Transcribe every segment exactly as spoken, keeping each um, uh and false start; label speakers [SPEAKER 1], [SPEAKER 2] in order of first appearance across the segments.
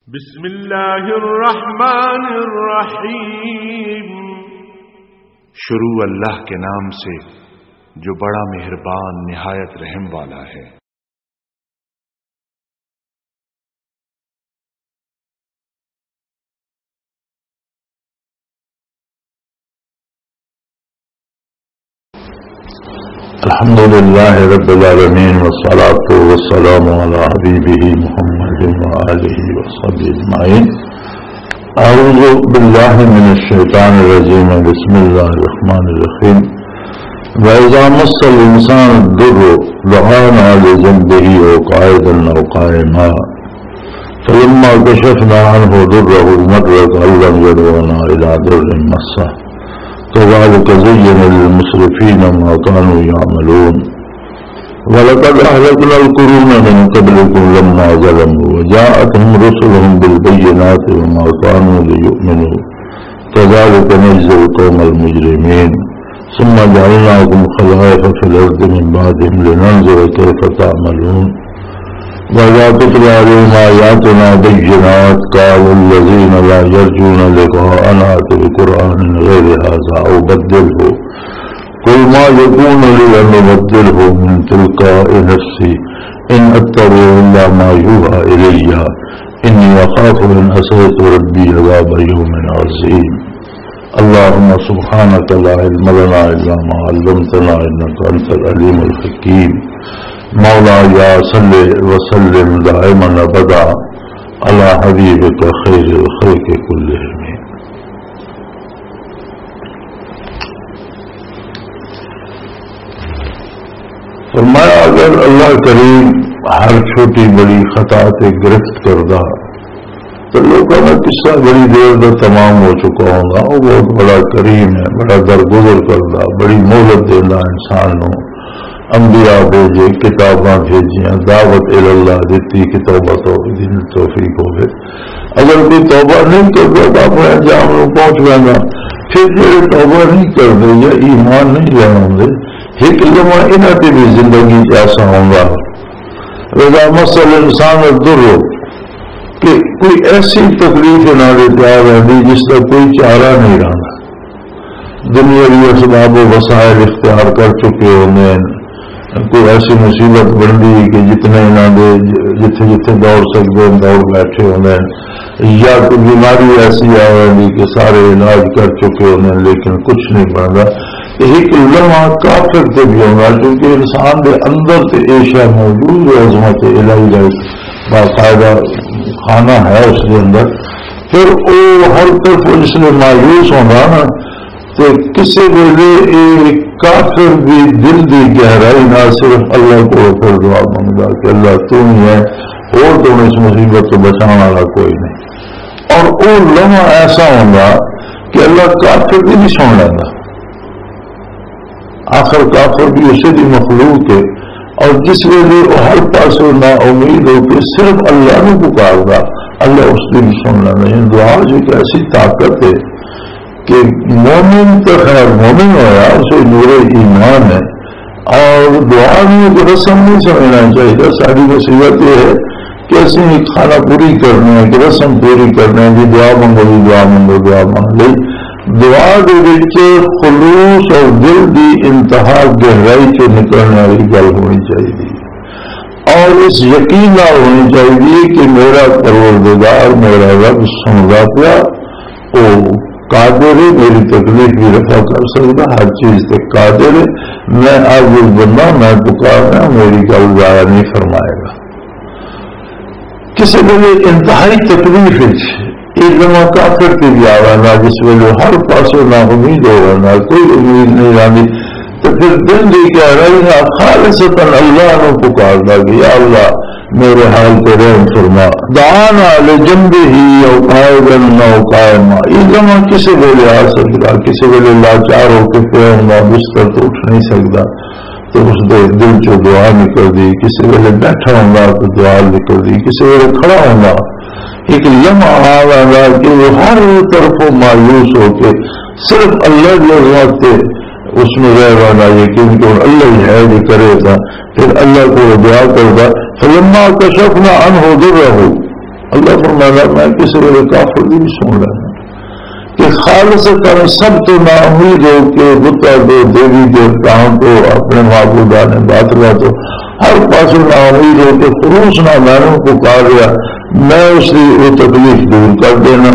[SPEAKER 1] بسم اللہ الرحمن الرحیم،
[SPEAKER 2] شروع اللہ کے نام سے جو بڑا مہربان نہایت رحم والا ہے۔
[SPEAKER 3] الحمد للہ رب العالمین والصلاة والسلام علی حبیبہ محمد وآلہ وصحبہ اجمعین۔ اعوذ باللہ من الشیطان الرجیم، بسم اللہ الرحمن الرحیم۔ وَإِذَا مَسَّ الْإِنسَانَ الضُّرُّ دَعَانَا لِجَنبِهِ أَوْ قَاعِدًا أَوْ قَائِمًا فَلَمَّا كَشَفْنَا عَنْهُ ضُرَّهُ مَرَّ كَأَن لَّمْ يَدْعُنَا إِلَىٰ ضُرٍّ مَّسَّهُ كذلك زين للمسرفين ما كانوا يعملون ولقد أهلكنا القرون من قبلكم لما ظلموا وجاءتهم رسلهم بالبينات وما كانوا ليؤمنوا كذلك نجزي القوم المجرمين ثم جعلناكم خلائف في الأرض من بعدهم لننظر كيف تعملون وإذا تتلى عليهم آياتنا بينات قال الذين لا يرجون لقاءنا ائت بقرآن غير هذا أو بدله قل ما يكون لي أن أبدله من تلقاء نفسي إن أتبع إلا ما يوحى إلي إني أخاف إن عصيت ربي عذاب يوم عظيم۔ اللهم سبحانك لا علم لنا إلا ما علمتنا إنك أنت العليم الحكيم۔ مولایا صلی وسلم دائما ابدا علی حبیبک خیر الخلق کلہم۔ فرمایا اگر اللہ کریم ہر چھوٹی بڑی خطا سے گرفت کردہ تو لوگوں کا قصہ بڑی دیر میں تمام ہو چکا ہوگا۔ وہ بہت بڑا کریم ہے، بڑا درگزر کردہ، بڑی مہلت دینا انسان ہو۔ انبیاء بھیجے، کتاباں بھیجیاں، دعوت اللہ دیتی کہ توبہ توفیق ہو گئے۔ اگر کوئی توبہ نہیں کرتا تو اپنے انجام میں پہنچ گیا گا۔ پھر جڑے توبہ نہیں کرتے یا ایمان نہیں لے آتے ایک لمحہ انہاں کی بھی زندگی ایسا ہوگا۔ وَإِذَا مَسَّ الْإِنسَانَ الضُّرُّ کہ کوئی ایسی تکلیف نہ دیتا رہی جس کا کوئی چارہ نہیں رہا۔ دنیاوی اسباب و وسائل اختیار کر چکے ہونے، کوئی ایسی مصیبت بن گئی کہ جتنے نہ دے جتنے جتنے دوڑ سکتے دوڑ بیٹھے ہونے، یا کوئی بیماری ایسی آ رہی کہ سارے علاج کر چکے ہونے لیکن کچھ نہیں بن رہا۔ ایک لمحہ کافر سے بھی ہوگا کیونکہ انسان کے اندر سے ایشیا موجود ہے، عظمت الہی کا باقاعدہ کھانا ہے اس کے اندر۔ پھر وہ ہر طرف اس نے مایوس ہونا نا تو کسی ویلے ایک کافر بھی دل دی گہرائی نہ صرف اللہ کو پھر دعا منگا کہ اللہ تو ہی ہے اور تو اس مصیبت کو بچانے والا کوئی نہیں۔ اور وہ لمحہ ایسا ہوگا کہ اللہ کافر بھی نہیں سن لینا۔ آخر کافر بھی اسے بھی مخلوق ہے، اور جس ویلے وہ ہر پاس نا امید ہو کہ صرف اللہ نے پکارا اللہ اس کی بھی سن لینا۔ دعا جو ایک ایسی طاقت ہے کہ مومن تو خیر مومن ہوا اسے نور ایمان ہے، اور دعا میں ایک رسم نہیں سمجھنا چاہیے۔ ساری نصیحت یہ ہے کہ ایسے کھانا پوری کرنا ہے کہ رسم پوری کرنا ہے کہ دعا منگو لی دعا منگو دعا مانگ لی۔ دعا کے خلوص اور دل کی انتہا گہرائی سے نکلنے والی گل ہونی چاہیے، اور اس یقین نہ ہونی چاہیے کہ میرا پروردگار میرا رب سنگا پیا، وہ قادر ہے، میری تکلیف بھی رفع کر سکتا، ہر چیز سے قادر ہے، میں آج اس بندہ میں پکارنا میری گل ضائع نہیں فرمائے گا۔ کسی ویلے انتہائی تکلیف ایک لمحہ کافر کے بھی آنا جس ویلے ہر پاسوں نہ امید ہونا کوئی امید نہیں آنی، تو پھر دل دی کہہ رہی ہے خالصتاً اللہ نے پکارنا کہ یا اللہ میرے حال پہ رحم فرما۔ دعانا لجنبہ او قائدا او قائما، یہ لمحہ کسی ویلے آ سکتا، کسی ویلے لاچار ہو کے پہ ہوگا بستر تو اٹھ نہیں سکتا تو اس دے دل چو دعا نکل دی، کسی ویلے بیٹھا ہوگا تو دعا نکل دی، کسی ویلے کھڑا ہوگا ایک لمحہ آگا کہ وہ ہر طرف مایوس ہو کے صرف اللہ کی عظمت اس میں رہ رہنا یقین کہ اللہ ہی ہے جو کرے گا، پھر اللہ کو دعا کرے گا۔ فلما کشفنا عنہ ضرہ اللہ فرمایا میں کسی ویلے کافر بھی سن لینا کہ خالص کر سب تو نا امید ہو کہ بتا دو دیوی دیوتاؤں کو اپنے معبودان باطلا تو ہر پاس نا امید ہو کہ خروس نہ مینوں کو کہا گیا میں اس کی وہ تکلیف دور کر دینا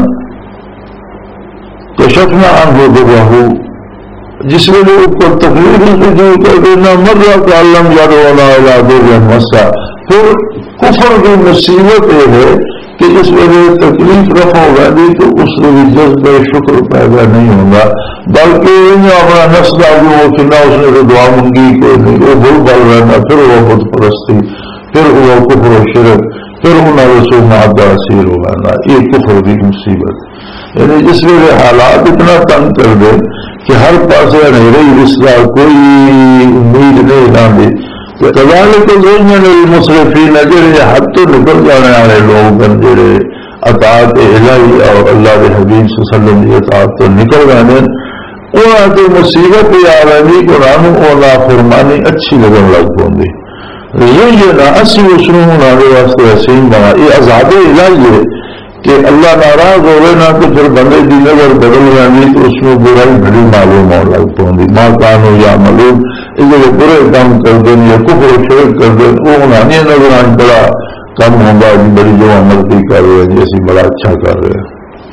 [SPEAKER 3] کشفنا عنہ ضرہ جس ویلے اوپر تکلیف سے دور کر دینا مرہ کا علم یدعونا الی ضر مسا. پھر کفر کی مصیبت یہ ہے کہ جس ویلے تکلیف رفع ہوگا نہیں تو اس میں جذبہ شکر پیدا نہیں ہوگا بلکہ اپنا نفس ڈالو کہ نہ اس نے تو دعا منگی کوئی نہیں وہ بھول بھال رہنا پھر وہ بت پرستی پھر وہ کفر و شرک پھر انہیں رسول مادہ اثیر ہو گانا. یہ کفر کی مصیبت یعنی جس ویلے حالات اتنا تنگ کر دے کہ ہر پاس اندھیرے رشتہ کوئی امید نہیں نہ دے کذالک زینا للمسرفین جڑے حد تو نکل جانے والے لوگ جڑے اطاعت الہی اور اللہ کے حبیب صلی اللہ علیہ وسلم کی اطاعت تو نکل گئے انہوں نے مصیبت آ رہی قرآن اور نافرمانی اچھی لگن لگ پوندی یہ نہ اسی اسنو ہمارے واسطے حسین بنا یہ عذاب الہی ہے کہ اللہ ناراض ہوئے نہ تو پھر بندے کی نظر بدل جانی تو اس میں برائی بڑی معلوم ہو لگ پوندی ماں کانو یا معلوم یہ برے کام کر دیں یا کفر و شرک کر دیں وہ انہیں نظر آج بڑا کم ہوگا بڑی جو عمل کی کر رہے ہیں جیسی بڑا اچھا کر رہے ہیں.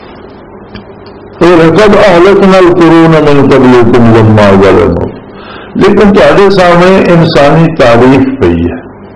[SPEAKER 3] قد اہلکنا القرون من قبلکم لما ظلموا لیکن تہاڈے سامنے انسانی تاریخ پئی ہے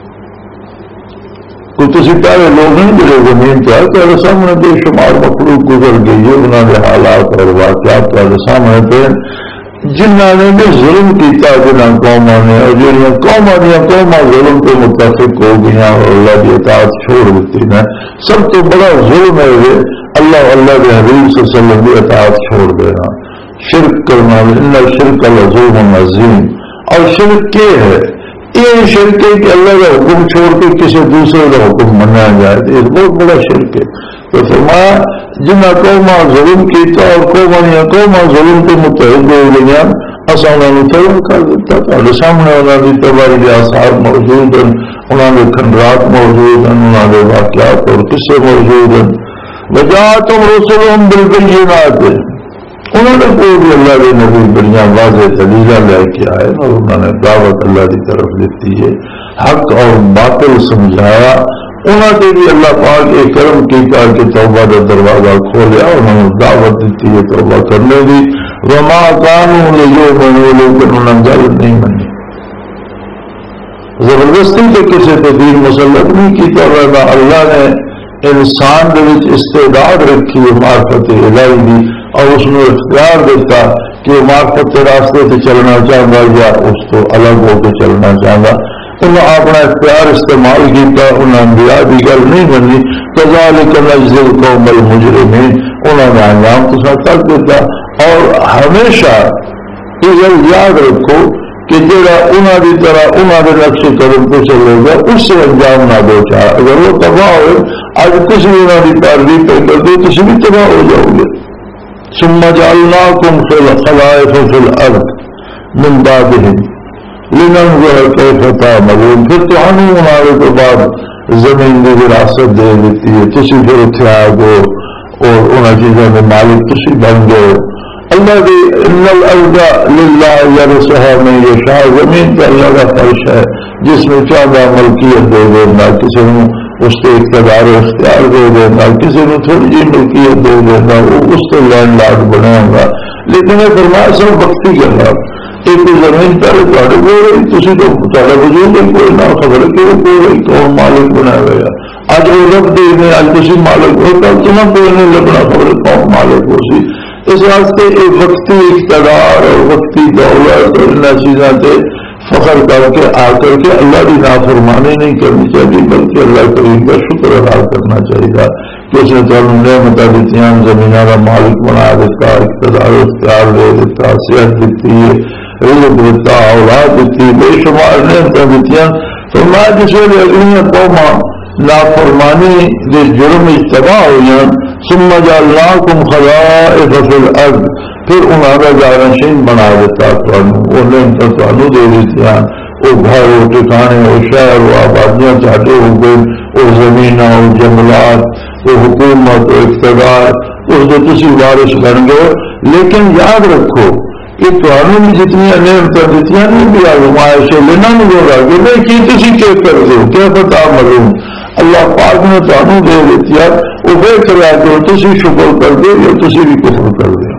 [SPEAKER 3] تو تسی پہلے لوگ نہیں جڑے زمین پہ تہاڈے سامنے بے شمار مخلوق گزر گئی ہے انہوں نے حالات اور واقعات تہاڈے سامنے پہ جنہوں نے بھی ظلم کیتا جنہاں قوموں نے اور جنہاں قوموں نے قوموں ظلم کے متفق ہو گیا اور اللہ کی اطاعت چھوڑ دیتی ہے. سب تو بڑا ظلم ہے اللہ اللہ کے حبیب صلی اللہ علیہ وسلم کی اطاعت چھوڑ دینا شرک کرنا ان شرک لظلم عظیم. اور شرک کیا ہے یہ شرک ہے کہ اللہ کا حکم چھوڑ کے کسی دوسرے کا حکم منایا جائے تو یہ بہت بڑا شرک ہے. تو فرمایا جنہ قوما ظلم کیتا اور قوما یا قوما ظلم کے متحد ہو گیا اصا انہوں نے طلب کر دیتا تھا سامنے انہوں نے تباہی آثار موجود ہیں انہوں نے کھنڈرات موجود ہیں انہوں نے واقعات اور قصے موجود ہیں. وجاءتهم رسلهم بالبينات انہوں نے کوئی بھی اللہ کے نبی بڑیاں واضح دلیلہ لے کے آئے اور انہوں نے دعوت اللہ کی طرف دیتی ہے حق اور باطل سمجھایا. انہوں نے بھی اللہ پاک ایک کرم کیتا کہ توبہ کا دروازہ کھولیا انہوں نے دعوت دیتی ہے توبہ کرنے کی. وما كانوا ليؤمنوا لیکن انہوں نے گل نہیں منی زبردستی تو کسی پہ دین مسلط نہیں کیتا رہنا. اللہ نے انسان کے استعداد رکھی ہے معرفت الہی کی اور اس نے اختیار دیتا کہ معرفت راستے سے چلنا چاہتا یا اس کو الگ ہو کے چلنا چاہتا. انہوں نے اپنا اختیار استعمال کیا انہوں نے انبیاء کی گل نہیں بنی کذالک نجزی القوم المجرمین انہوں نے انجام کے ساتھ تک دیتا. اور ہمیشہ یہ یاد رکھو کہ جڑا انہوں کی طرح انہوں نے نقش قدم پہ چلے گا اس سے انجام نہ دو چاہ اگر وہ تباہ ہوئے آج کسی انہوں کی پیروی پہ کر دو کسی بھی تباہ ہو جاؤ گے. ثم جعلناکم خلائف فی الارض من بعدہم لننظر کیف تعملون. پھر تو ہم ہمارے کے بعد زمین کی وراثت دے دیتی ہے تسی پھر اتنے آ گو اور انہوں چیزوں میں مالک تسی بن گئے. اللہ کی ان الارض للہ یرثها من یشاء زمین پہ اللہ کا فرش ہے جس میں چاہتا ملکیت دے دینا کسی نے اس کے اقتدار و اختیار دے دینا کسی نے تھوڑی جی ملکیت دے دینا وہ اس سے لینڈ لارڈ بنے گا. لیکن یہ فرمایا سب وقتی کرنا ایک زمین پہلے تھوڑے کو رہی تھی تو تھوڑا وجود کوئی نہ خبر کہ وہ کوئی کون مالک بنایا گیا اج وہ رب دے میں اج کسی مالک ہوتا تمہیں کوئی نہیں لگنا خبر کون مالک ہو سی. اس واسطے ایک وقتی اقتدار اور وقتی دولت اور ان چیزوں سے فخر کر کے آ کر کے اللہ کی نافرمانی نہیں کرنی چاہیے بلکہ اللہ کریم کا شکر ادا کرنا چاہیے کہ اس نے تمہیں نعمت دیتی ہیں زمین کا مالک بنا دیتا اقتدار اختیار دے دیتا صحت دیتی ہے رزق دیتا اولاد دیتی بے شمار نعمتیں دیتی ہیں. تو میں جس ویلے اگلیاں قوما نافرمانی دے جرم تباہ ہو جان ثم جعلناکم خلائف فی الارض پھر انہوں نے جانشین بنا دیتا وہ نعمتیں تمہیں دے دیتی ہیں وہ گھر وہ ٹھکانے وہ شہر وہ آبادیاں چاہتے ہو گئے وہ زمین اور جنگلات وہ حکومت و اقتدار اس جو تسی وارث بن گئے. لیکن یاد رکھو کہ تمہیں بھی جتنی نعمتیں دیتی نہیں بھی آزمائش لینا نہیں ہوگا کہ نہیں کی تسی کیا کر دو کیا پتا معلوم اللہ پاک نے تمہیں دے دیتی ہے وہ بے کرا دو تسی شکر کر دو یا تسی بھی کفر کر دو.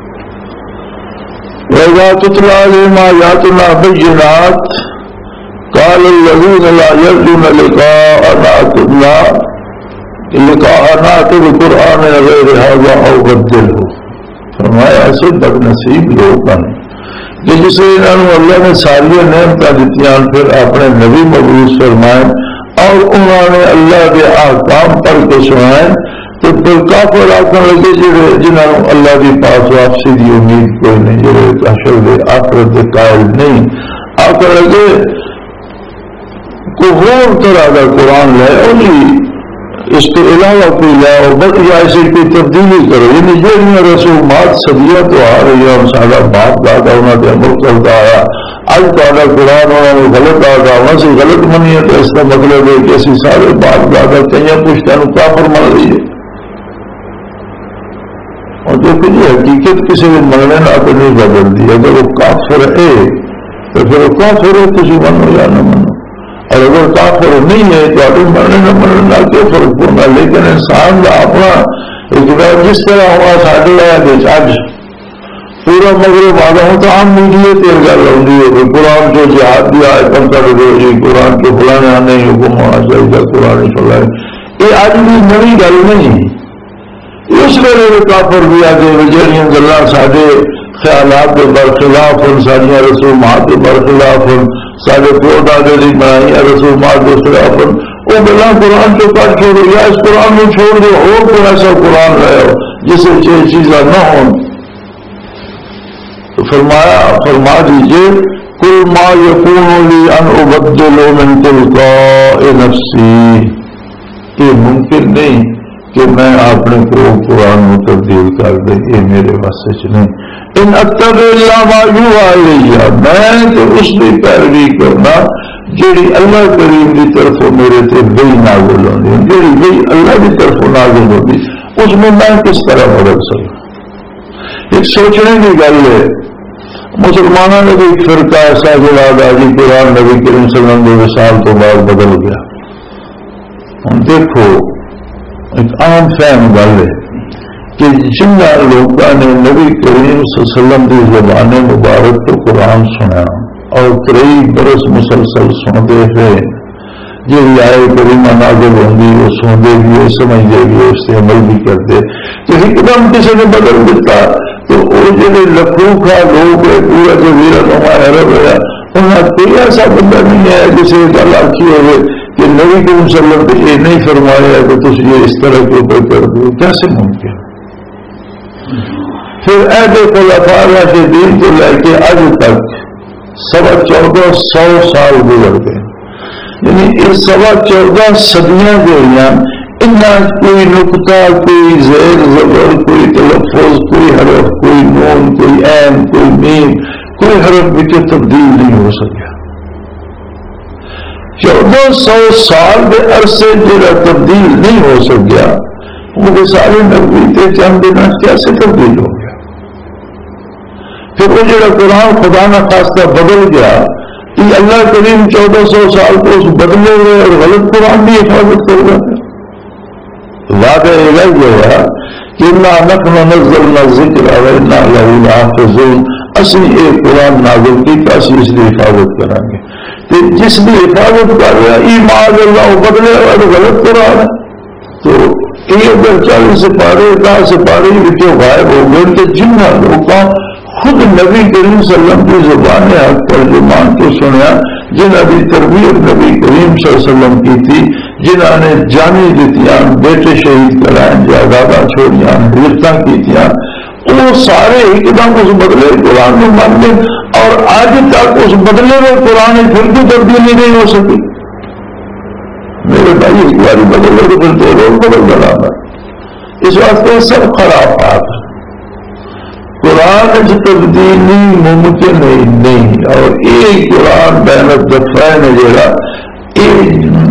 [SPEAKER 3] وَإِذَا تُتْلَىٰ عَلَيْهِمْ آيَاتُنَا بَيِّنَاتٍ قَالَ الَّذِينَ لَا يَرْجُونَ لِقَاءَنَا لِقَاءَنَا بِقُرْآنٍ غَيْرِ هَٰذَا أَوْ بَدِّلْهُ. فرمایا ایسے بد نصیب لوگ ہیں کہ جسے انہوں اللہ نے ساری نعمتیں دیتی ہیں پھر اپنے نبی مبعوث فرمائیں اور انہوں نے اللہ کے احکام پڑھ کے سنائیں تو پھر کافر آکر لگے جنہوں اللہ کی پاس واپسی دی امید کوئی نہیں جو حشر دے آخرت دے قائل نہیں آکر لگے کوئی اور طرح کا قرآن لے اور اس کے علاوہ کوئی لے اور بس یا اسے کوئی تبدیلی کرو یعنی جو رسومات صدیہ تو آ رہی ہے اور سارا باپ دادا انہوں نے عمل کرتا آیا آج تھوڑا قرآن انہوں نے غلط آ گیا وہاں سے غلط منی ہے تو اس کا مطلب ہے کہ ایسی سارے باپ دادا کہیں پوچھتا ہے کافر مان رہی ہے. اور جو کہ یہ حقیقت کسی کو مرنے نہ تو نہیں بدل دی اگر وہ کافر ہے تو پھر وہ کافر ہے کسی منو یا نہ منو اور اگر کافر نہیں ہے تو آپ مرنے نہ مرنے نہ کیوں فرق پڑنا. لیکن انسان کا اپنا اقدار جس طرح ہوا ساڑھے لایا آج پورا مغرب آدھا ہوں تو عام میڈیا تیر گل ہوتی ہے قرآن جو جہاد دیا ہے کم کر دو جی قرآن کے فلانے آنے حکم ہونا چاہیے قرآن چلائے یہ آج بھی نئی گل نہیں. اس ویلے کافر بھی آگے جہاں گلا سارے خیالات کے برخلاف ہیں سارا رسومات کے برخلاف ہیں سارے پیو دادے کی بنائی رسومات کے خلاف ہیں وہ گلا قرآن کو کٹ چھوڑو یا اس قرآن کو چھوڑ دو اور کوئی ایسا قرآن لاؤ جس سے یہ چیزیں نہ ہوں. تو فرمایا فرما دیجیے کل ما یکون لی ان ابدل من تلقاء نفسی یہ ممکن نہیں کہ میں اپنے کو قرآن میں تبدیل کر دے یہ میرے واسطے نہیں. ان اتبع الا ما یوحی الی میں تو اس کی پیروی کرنا جیڑی اللہ کریم کی طرف میرے تے وحی نازل ہوندی جیڑی وحی اللہ کی طرف نازل ہوندی اس میں میں کس طرح بدل سکوں. ایک سوچنے کی گل ہے مسلمانوں نے بھی فرقہ ایسا جڑا گا جی قرآن نبی کریم صلی اللہ علیہ وسلم سال تو بعد بدل گیا. ہم دیکھو ایک عام فہم گل ہے کہ جنہ لوگوں نے نبی کریم صلی اللہ علیہ وسلم کی زبان مبارک تو قرآن سنا اور کئی برس مسلسل سنتے ہوئے جو آئے کریمہ نازل ہوگی وہ سنتے بھی وہ سمجھتے بھی اس سے عمل بھی کرتے تو ایک دم کسی نے بدل دیتا تو وہ جڑے لکھوں کا لوگ ہے پورا جزیرہ نما عرب ہے انہیں کوئی ایسا بندہ نہیں ہے جسے گل آخی ہوئے کہ نبی کریم صلی اللہ علیہ وسلم نے یہ نہیں فرمایا کہ تم یہ اس طرح کے اوپر کر دو کیسے ممکن. پھر عہد خلفاء راشدین کو لے کے آج تک سوا چودہ سو سال گزر گئے یعنی یہ سوا چودہ صدیاں جو ہیں ان کوئی نقطہ کوئی زیر زبر کوئی تلفظ کوئی حرف کوئی نون کوئی عین کوئی میم کوئی حرف بھی تبدیل نہیں ہو سکیا. چودہ سو سال کے عرصے جڑا تبدیل نہیں ہو سکیا وہ سارے نبی تے چند دن کیسے تبدیل ہو گیا. پھر وہ جڑا قرآن خدا نہ خاصہ بدل گیا کہ اللہ کریم چودہ سو سال کو اس بدلے ہوئے اور غلط قرآن بھی حفاظت کر رہا ہے. وعدہ الہی جو ہے کہ انا نحن نزلنا الذکر وانا لہ لحافظون اسی ایک قرآن نازل کی کہ اسی اس کی حفاظت کریں گے. کہ جس کی حفاظت کر رہا ایمان اللہ بدلے اور غلط قرآن ہے تو یہ اگر چالیس سپارے دس سپارے بچوں غائب ہو گئے کہ جنہ لوگوں خود نبی کریم صلی اللہ علیہ وسلم کی زبان حق ترجمان کو سنیا جنہوں کی تربیت نبی کریم صلی اللہ علیہ وسلم کی تھی جنہوں نے جانی دیتیاں بیٹے شہید کرائیں جائیداداں چھوڑیاں ہجرتاں کیتیاں وہ سارے ایک دم اس بدلے قرآن میں مان گئے اور آج تک اس بدلے میں قرآن پھر بھی تبدیلی نہیں ہو سکی. میرے بھائی اس باری بدلے تو پھر دو لوگ بدل ڈالا اس واسطے سب خراب بات ہے. قرآن کی تبدیلی ممکن نہیں اور ایک قرآن بین الدفعین جڑا یہ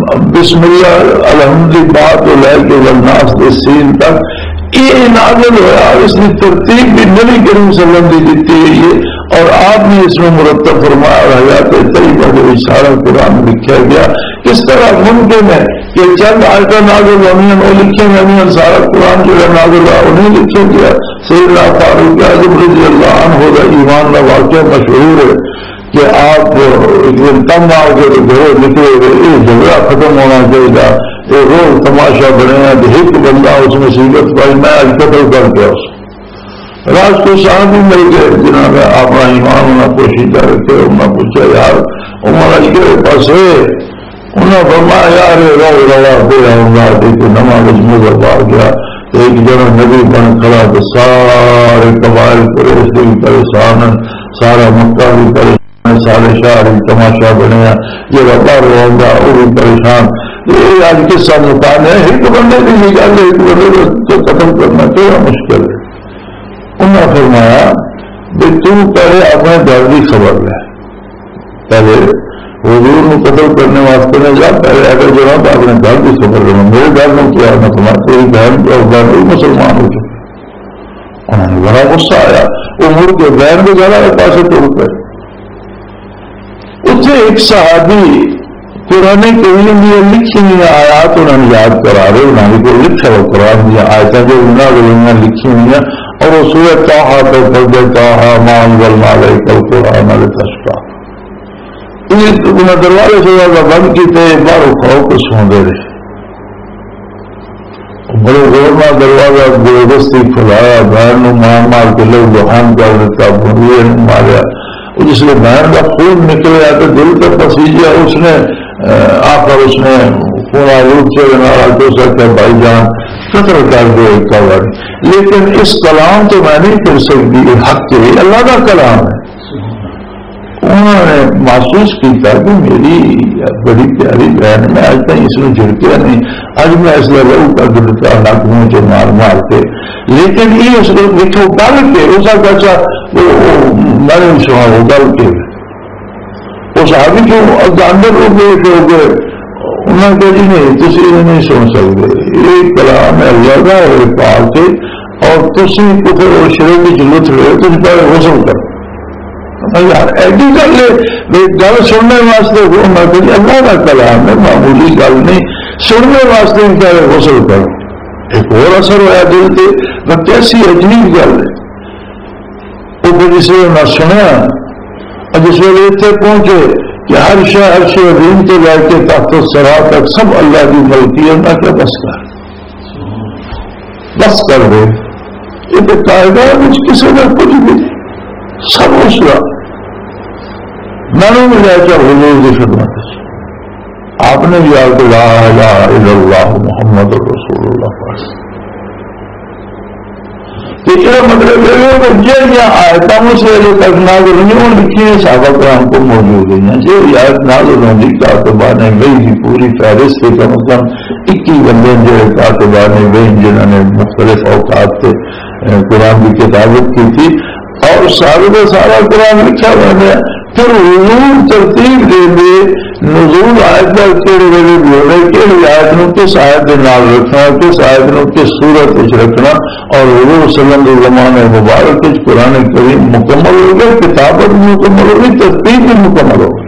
[SPEAKER 3] بسم اللہ الحمد بات لے کے والناس سین تک یہ نازل ہوا. اس کی ترتیب بھی نبی کریم صلی اللہ علیہ وسلم دی دیتی ہوئی ہے اور آپ نے اس میں مرتب فرمایا. حیات طیبہ جو سارا قرآن لکھا گیا. کس طرح ممکن ہے کہ چند آیتیں نازل ہونی ہیں وہ لکھیں گے, سارا قرآن جو ہے نازل ہوا انہیں لکھا گیا. سیدنا فاروق اعظم رضی اللہ عنہ کا ایمان کا واقعہ مشہور ہے کہ آپ ایک دن تنگ آ کے گھروں نکلے ہوئے, یہ جھگڑا ختم ہونا چاہیے, یہ روز تماشا بنے گا کہ ایک بندہ اس میں سیرت پائی میں آج قتل کر کے اس راج کو صاحب بھی مل گئے جنہوں نے اپنا ایمان انہیں پوشیدہ رکھے. انہیں پوچھا یار عمر اج کے پاس ہے, انہیں فرمایا یار رو روا دے رہا دیکھو نواں مذہب آ گیا. ایک جنا نبی بن کھڑا تو سارے قبائل قریش بھی پریشان, سارا مکہ بھی پریشان, سارے شہر بھی تماشا بنے, یہ باہر رہا وہ بھی پریشان. یہ آج کے ساتھ مکان ہے ایک بندے کی نکال ایک بندے کو ختم کرنا کیا مشکل ہے. انہوں نے فرمایا کہ تم پہلے اپنے گھر کی خبر لے, پہلے حضور کو قتل کرنے واسطے نہ جا, پہلے اگر جو تو اپنے گھر کی خبر لینا. میرے گھر میں کیا نہ فرمایا تیری بہن اور گھر بھی مسلمان ہو چکے. انہوں نے بڑا غصہ آیا, وہ مڑ کے بہن کے گھر کے پاس توڑ گئے. اتنے ایک صحابی قرآن کریم میں لکھی ہوئی آیات انہوں نے یاد کرا رہے, انہوں نے کوئی لکھا ہوا قرآن کی آیتیں جو انہوں نے لکھی ہوئی ہیں اور وہ سورۃ طٰہٰ پہ پڑھ دیتا ہے مَا أَنزَلْنَا عَلَيْكَ الْقُرْآنَ لِتَشْقَىٰ. انہیں دروازے سے زیادہ بند کیتے باہر کھاؤ کے سوندے رہے. بڑے زور میں دروازہ زبردستی کھلایا, بہن نے مار مار کے لوگ بہان کر دیتا, بھوئے نے ماریا. جس نے بہن کا خون نکلیا تو دل کا پسیجا, اس نے آخر اس نے خون آلود سے نارا تو سکتا بھائی جان قتل کر دو ایک کبر. لیکن اس کلام تو میں نہیں کر سکتی, یہ حق کے اللہ کا کلام ہے. انہوں نے محسوس کیا کہ میری بڑی پیاری بہن میں آج تک اس میں جھڑکیا نہیں, آج میں اس لیے لوگ کا گرتا ناک منہ کے مار مار کے. لیکن یہ اس کو لکھو ڈال کے اس کا اچھا میں نے سنا وہ ڈال کے اس آدمی کو اندر ہو گئے ہو گئے. انہوں نے کہا جی نہیں تھی نہیں سن سکتے, یہ کلام ہے اللہ کا اور پاک کے, اور تھی کفر اور شرک کی ضرورت رہے تجھ پر غسل کر یار ایڈی گل ہے. گل سننے واسطے اللہ کا کلام ہے, معمولی گل نہیں, سننے واسطے کیا غسل کرو. ایک اور اثر ہوا دل سے, میں کیسی عجیب گل ہے. وہ پھر اس لیے نہ سنیا, جس ویلے اتنے پہنچے کہ ہر شہ ہر شہ دین کے لے کے تحت سرا تک سب اللہ کی ملکیت نہ کہ بس کر بس کر دے. یہ تو قاعدہ کچھ کسی نے کچھ بھی سب اس کا میں نے ملا کیا حضور کی خدمت سے آپ نے بھی آ کے لا الہ الا اللہ محمد رسول اللہ پاس. یہ مطلب یہ آیتوں سے تک نازل نہیں لکھی ہے, صحابہ کرام کو موجود ہیں. یہ آیت نازل ہونے کاتبہ نے گئی تھی پوری فہرست سے کم از کم اکیس بندے جو کاتبہ نے گئی جنہوں نے مختلف اوقات سے قرآن کی کتابت کی تھی, اور سارے کا سارا قرآن لکھا ہوا ہے. پھر حضور ترتیب دے دے نزول آیت کا کہڑے ویلے بھی ہو رہے, کہڑی آیت نو کس آیت کے نال رکھنا, کس آیت نو کس صورت وچ رکھنا, اور حضور صلی اللہ علیہ وسلم مبارک وچ قرآن کریم مکمل ہو گئے, کتابت بھی مکمل ہو گئی, ترتیب بھی مکمل ہو گئی.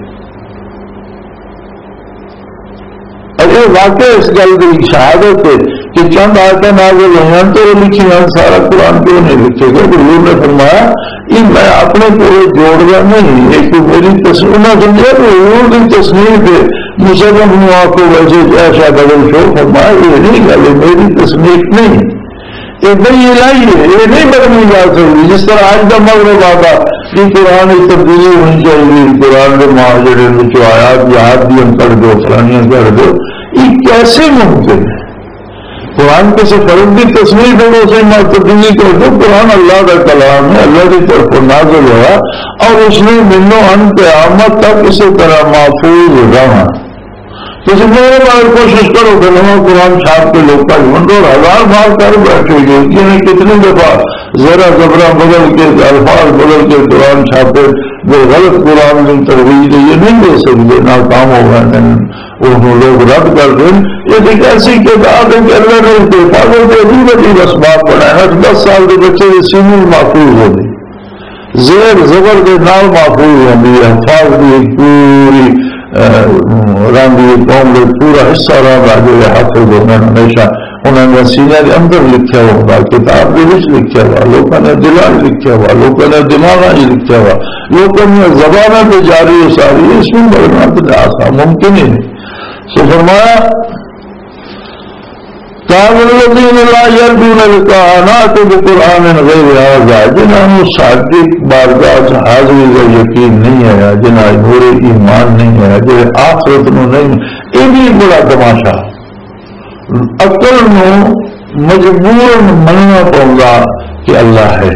[SPEAKER 3] اور یہ واقع اس گل کی شہادت ہے کہ چند آیتیں نازل ہوئی تو وہ لکھی ہیں, سارا قرآن کیوں نہیں لکھے گا. حضور نے فرمایا یہ میں اپنے کو جوڑنا نہیں, ایک میری تصویر نہ سمجھا تو حضور کی تصویر پہ مسلم ہوا کو ویسے ایسا بدل شو. فرمایا یہ نہیں گل, میری تصویر نہیں, یہ بھائی الہی ہے, یہ نہیں بدلی جا سکتی. جس طرح آج کا مغرب آتا کہ قرآن کی تبدیلی ہونی چاہیے, قرآن کے معاجرے جو آیات یاد بھی ہم کر دو فلانیاں کر دو, یہ کیسے ممکن ہے. قرآن کے سے فرد کی تصویر دو اسے میں تبدیلی کر دو. قرآن اللہ کا کلام ہے, اللہ کی طرف نازل ہوا اور اس نے منو ان قیامت تک اسی طرح محفوظ رہا. تھی میرے بار کوشش کرو کہ نواں قرآن چھاپ کے لوگ کا ونڈو ہزار بار کر بیٹھے گے نے کتنی دفعہ ذرا زبرہ بدل کے الفاظ بدل کے قرآن چھاپے وہ غلط قرآن میں ترویج یہ نہیں دے سکتے ناکام ہو گئے انہوں لوگ رد کر دیں یہ ایک ایسی کتاب ہے کہ اللہ نے دیکھا وہ عجیب عجیب اسباب بنایا دس سال کے بچے کے سینے محفوظ ہو گئی زیر زبر کے نال محفوظ ہوں گی الفاظ بھی پوری رنگی قوم کے پورا حصہ رہا جو حافظ ہونا ہمیشہ انہوں نے سینے کے اندر لکھا ہوگا کتاب کے بچ لکھا ہوا لوگوں نے دلان لکھا ہوا لوگوں نے دماغ ہی لکھا ہوا لوگوں نے زبانہ پہ جاری ہے ساری اس میں بڑھنا تو آسان ممکن ہی نہیں سو فرمایا الذين لا يرجون لقاءنا بقرآن غير هذا جنہوں صادق بارگاہ حاضری کا یقین نہیں ہے جنہاں نور ایمان نہیں ہے جنہیں آخرت نو نہیں یہ بھی بڑا تماشا عقل نو مجبور مننا پڑا کہ اللہ ہے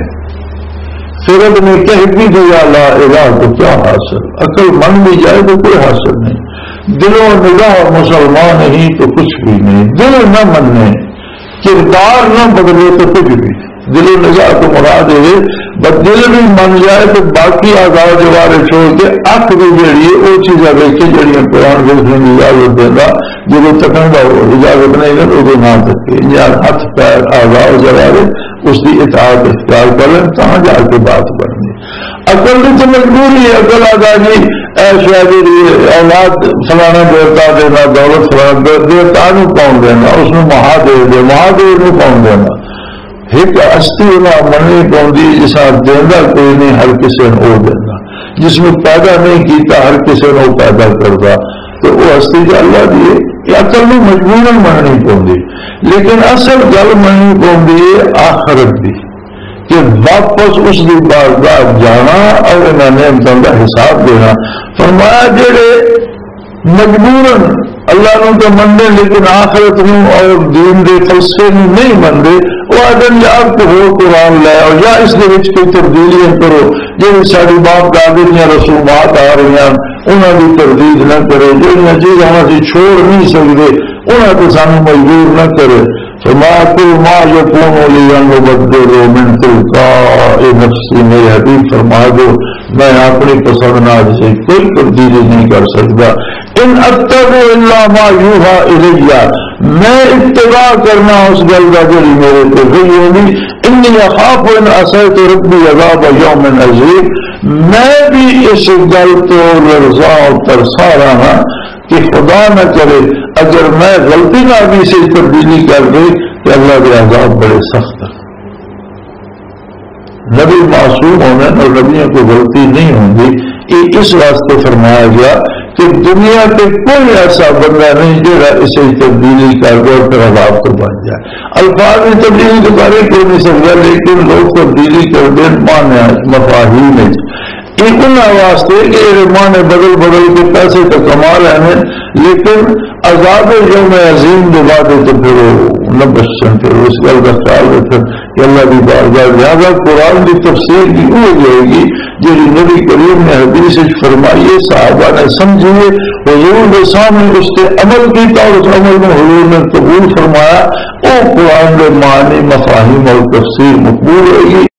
[SPEAKER 3] پھر نے کہہ بھی دیا لا الہ تو کیا حاصل عقل من بھی جائے تو کوئی حاصل نہیں دل و نگاہ مسلمان ہی تو کچھ بھی نہیں دل نہ مننے کردار نہ بدلے تو کچھ بھی دل و نگاہ تو مراد ہے بس دل بھی من جائے تو باقی آزاد جوارے چھوڑ کے اک بھی جڑی ہے وہ چیزیں دیکھے جڑیاں قرآن دیکھنے کی اجازت دینا جب تکن اجازت نہیں ہے تو نہ تکے یا ہاتھ پیر آزاد جوارے اس کی اطاعت اختیار کریں کہاں جا کے بات بننی عقل بھی تو مجبوری ہے عقل آزادی ایسا اولاد فلانا دیوتا دینا دولت فلانا دیوتا نو کون دینا اس میں مہادیو دے مہادیو نو کون دینا ایک ہستی نہ منی پاؤں جس دینا کوئی نہیں ہر کسی نے وہ دینا جس میں پیدا نہیں کیتا ہر کسی نے وہ پیدا کرتا تو وہ ہستی جو اللہ دیے یہ عقل میں مجبور مننی پاؤں لیکن اصل گل مننی پاؤں آخرت دی کہ واپس اس کی بارگاہ جانا اور انہوں نے نعمتوں کا حساب دینا فرمایا جڑے مجبوراً اللہ نو تو مننے لیکن آخرت نو اور دین دے فلسفے نو نہیں منتے وہ آدم یا آپ کو ہو قرآن لے اور یا اس کے وچ کوئی تبدیلیاں کرو جی ساری باپ دادی دیا رسومات آ رہی ہیں انہوں کی تردید نہ کرے جہاں چیزاں اسی چھوڑ نہیں سکتے انہوں کو سانو مجبور نہ کرے فما کل ما یکون لی ان بدلو من تلقاء نفسی میرے حبیب فرما دو میں اپنی پسند ناز سے کوئی تبدیلی نہیں کر سکتا ان اتبع الا ما یوحى الی میں اتباع کرنا اس گل کا جڑی میرے تے ہوئی ہوگی انی اخاف ان عصیت ربی عذاب یوم عظیم میں بھی اس گل تو لرزاں اور ترسا رہا کہ خدا نہ کرے اگر میں غلطی نہ بھی سے تبدیلی کر دے کہ اللہ کے عذاب بڑے سخت ہے نبی معصوم ہونے اور نبیوں کو غلطی نہیں ہوں گی یہ اس واسطے فرمایا گیا کہ دنیا پہ کوئی ایسا بندہ نہیں جو اسے تبدیلی کر دے اور پھر عذاب کو بن جائے الفاظ میں تبدیلی کے بارے کوئی نہیں سکتا لیکن لوگ تبدیلی کر دیں مانے مفاہیم میں ان واسطے کہ مانے بدل بدل کے پیسے تو کما رہے ہیں لیکن عذاب یوم عظیم کے بعد تو پھر نہ بچن پھر اس گل کا خیال رکھیں کہ اللہ کی بارگاہ لہٰذا قرآن کی تفسیر بھی ہو جائے گی جو نبی کریم نے حدیث فرمائیے صحابہ نے سمجھیے حضور کے سامنے اس سے عمل کیا اور اس عمل میں حضور نے قبول فرمایا وہ قرآن کے معنی مفاہیم اور تفسیر مقبول ہوگی